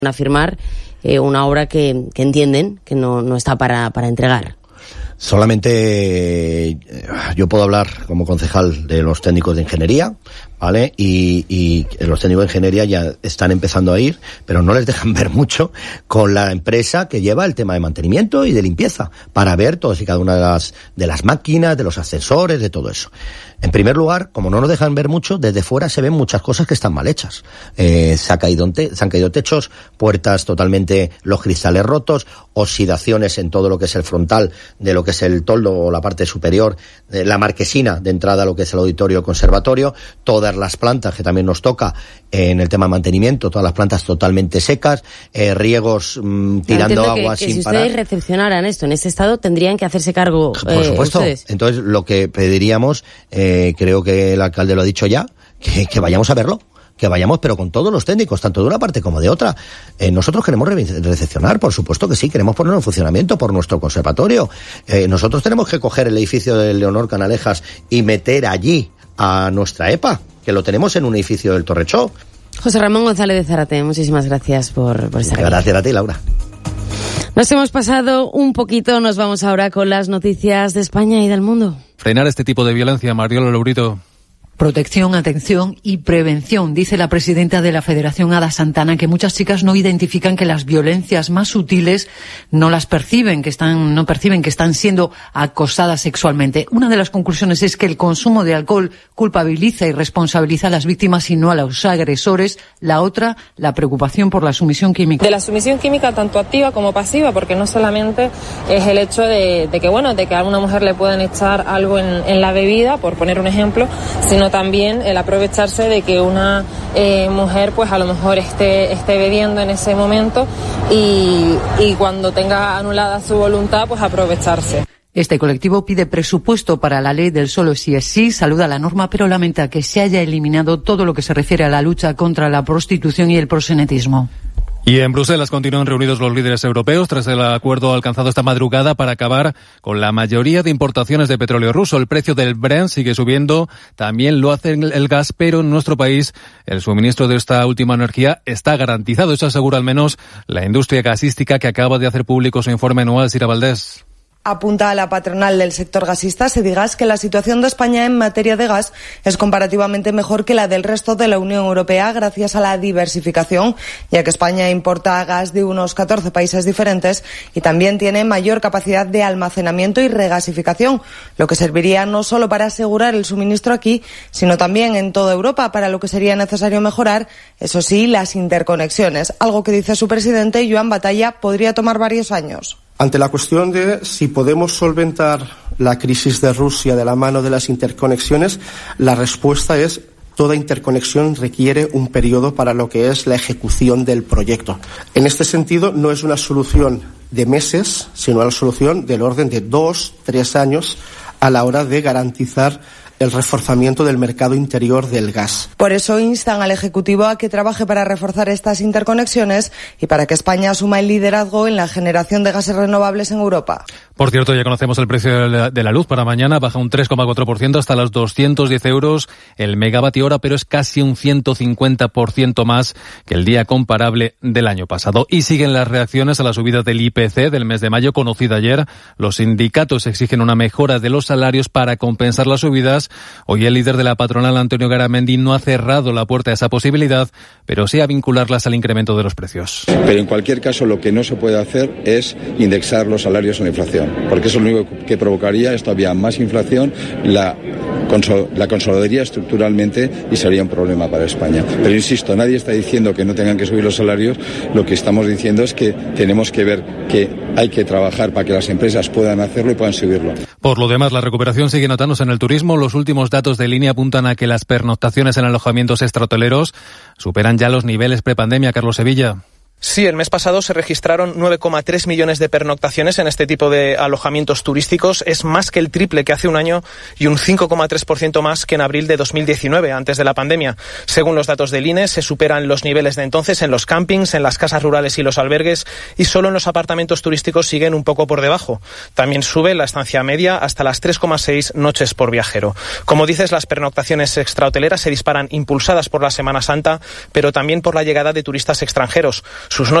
a firmar una obra que entienden que no está para entregar. Solamente yo puedo hablar como concejal de los técnicos de ingeniería, ¿vale? Y los técnicos de ingeniería ya están empezando a ir, pero no les dejan ver mucho con la empresa que lleva el tema de mantenimiento y de limpieza, para ver todas y cada una de las máquinas, de los ascensores, de todo eso. En primer lugar, como no nos dejan ver mucho, desde fuera se ven muchas cosas que están mal hechas. Se han caído techos, puertas totalmente, los cristales rotos, oxidaciones en todo lo que es el frontal de lo que es el toldo o la parte superior, la marquesina de entrada a lo que es el auditorio conservatorio, todas las plantas que también nos toca en el tema de mantenimiento, todas las plantas totalmente secas, riegos tirando agua sin si parar. Ustedes recepcionaran esto en este estado, tendrían que hacerse cargo. Por supuesto. Ustedes. Entonces, lo que pediríamos, creo que el alcalde lo ha dicho ya, que vayamos a verlo. Que vayamos, pero con todos los técnicos, tanto de una parte como de otra. Nosotros queremos recepcionar, por supuesto que sí, queremos ponerlo en funcionamiento por nuestro conservatorio. Nosotros tenemos que coger el edificio de Leonor Canalejas y meter allí a nuestra EPA, que lo tenemos en un edificio del Torrechó. José Ramón González de Zárate, muchísimas gracias por estar aquí. Gracias a ti, Laura. Nos hemos pasado un poquito, nos vamos ahora con las noticias de España y del mundo. Frenar este tipo de violencia, Mariola Lourito. Protección, atención y prevención, dice la presidenta de la Federación, Ada Santana, que muchas chicas no identifican que las violencias más sutiles no perciben que están siendo acosadas sexualmente. Una de las conclusiones es que el consumo de alcohol culpabiliza y responsabiliza a las víctimas y no a los agresores. La otra, la preocupación por la sumisión química. De la sumisión química tanto activa como pasiva, porque no solamente es el hecho de que a una mujer le pueden echar algo en la bebida, por poner un ejemplo, sino también el aprovecharse de que una mujer pues a lo mejor esté bebiendo en ese momento y cuando tenga anulada su voluntad pues aprovecharse. Este colectivo pide presupuesto para la ley del solo sí es sí, saluda la norma, pero lamenta que se haya eliminado todo lo que se refiere a la lucha contra la prostitución y el proxenetismo. Y en Bruselas continúan reunidos los líderes europeos tras el acuerdo alcanzado esta madrugada para acabar con la mayoría de importaciones de petróleo ruso. El precio del Brent sigue subiendo, también lo hace el gas, pero en nuestro país el suministro de esta última energía está garantizado. Eso asegura al menos la industria gasística, que acaba de hacer público su informe anual. Sira Valdés. Apunta a la patronal del sector gasista, Sedigas, que la situación de España en materia de gas es comparativamente mejor que la del resto de la Unión Europea gracias a la diversificación, ya que España importa gas de unos 14 países diferentes y también tiene mayor capacidad de almacenamiento y regasificación, lo que serviría no solo para asegurar el suministro aquí, sino también en toda Europa, para lo que sería necesario mejorar, eso sí, las interconexiones, algo que dice su presidente, Joan Batalla, podría tomar varios años. Ante la cuestión de si podemos solventar la crisis de Rusia de la mano de las interconexiones, la respuesta es: toda interconexión requiere un periodo para lo que es la ejecución del proyecto. En este sentido, no es una solución de meses, sino una solución del orden de 2-3 años a la hora de garantizar el reforzamiento del mercado interior del gas. Por eso instan al Ejecutivo a que trabaje para reforzar estas interconexiones y para que España asuma el liderazgo en la generación de gases renovables en Europa. Por cierto, ya conocemos el precio de la luz para mañana. Baja un 3,4% hasta los 210 euros el megavatio hora, pero es casi un 150% más que el día comparable del año pasado. Y siguen las reacciones a la subida del IPC del mes de mayo, conocida ayer. Los sindicatos exigen una mejora de los salarios para compensar las subidas. Hoy el líder de la patronal, Antonio Garamendi, no ha cerrado la puerta a esa posibilidad, pero sí a vincularlas al incremento de los precios. Pero en cualquier caso, lo que no se puede hacer es indexar los salarios a la inflación, porque eso lo único que provocaría es todavía más inflación, la consolidaría estructuralmente y sería un problema para España. Pero insisto, nadie está diciendo que no tengan que subir los salarios. Lo que estamos diciendo es que tenemos que ver que hay que trabajar para que las empresas puedan hacerlo y puedan subirlo. Por lo demás, la recuperación sigue notándose en el turismo. Los últimos datos de línea apuntan a que las pernoctaciones en alojamientos extrahoteleros superan ya los niveles prepandemia. Carlos Sevilla. Sí, el mes pasado se registraron 9,3 millones de pernoctaciones en este tipo de alojamientos turísticos. Es más que el triple que hace un año y un 5,3% más que en abril de 2019, antes de la pandemia. Según los datos del INE, se superan los niveles de entonces en los campings, en las casas rurales y los albergues, y solo en los apartamentos turísticos siguen un poco por debajo. También sube la estancia media hasta las 3,6 noches por viajero. Como dices, las pernoctaciones extrahoteleras se disparan impulsadas por la Semana Santa, pero también por la llegada de turistas extranjeros. sus noches